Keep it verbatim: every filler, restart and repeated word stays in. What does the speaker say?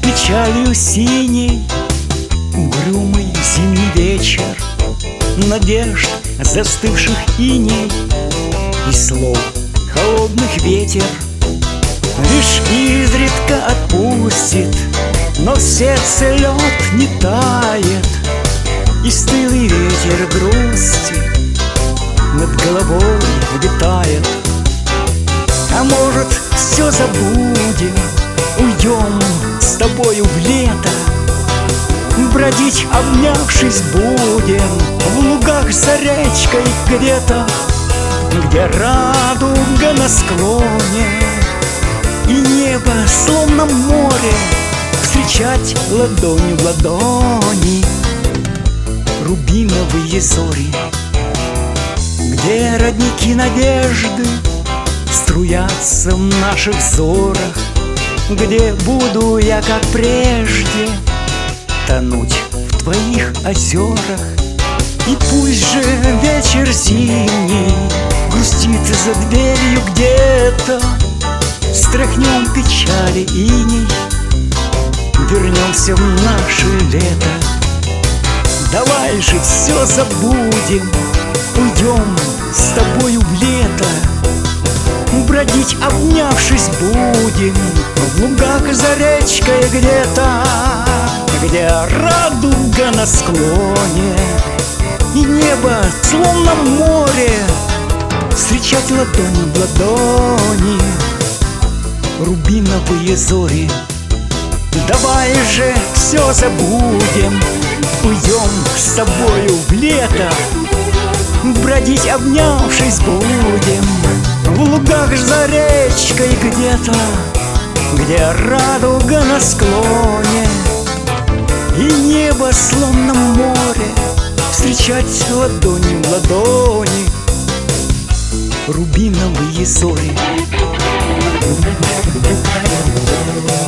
печалью синей угрюмый зимний вечер, надежд застывших иней и слов холодных ветер лишь изредка отпустит, но в сердце лед не тает, и стылый ветер грусти над головой витает. А может, все забудем, уйдем с тобою в лето, бродить, обнявшись, будем в лугах за речкой где-то, где радуга на склоне и небо, словно море, встречать ладонью в ладони рубиновые зори, где родники надежды струятся в наших взорах, где буду я, как прежде, тонуть в твоих озерах. И пусть же вечер зимний грустит за дверью где-то, стряхнем печали иней, вернемся в наше лето. Давай же все забудем, уйдем с тобою в лето, бродить, обнявшись, будем в лугах за речкой где-то, где радуга на склоне и небо, словно море, встречать ладонь в ладони рубиновые зори. Давай же все забудем, уйдем с тобою в лето, бродить, обнявшись, будем в лугах за речкой где-то, где радуга на склоне и небо, словно море, встречать ладонью в ладони рубиновые зори.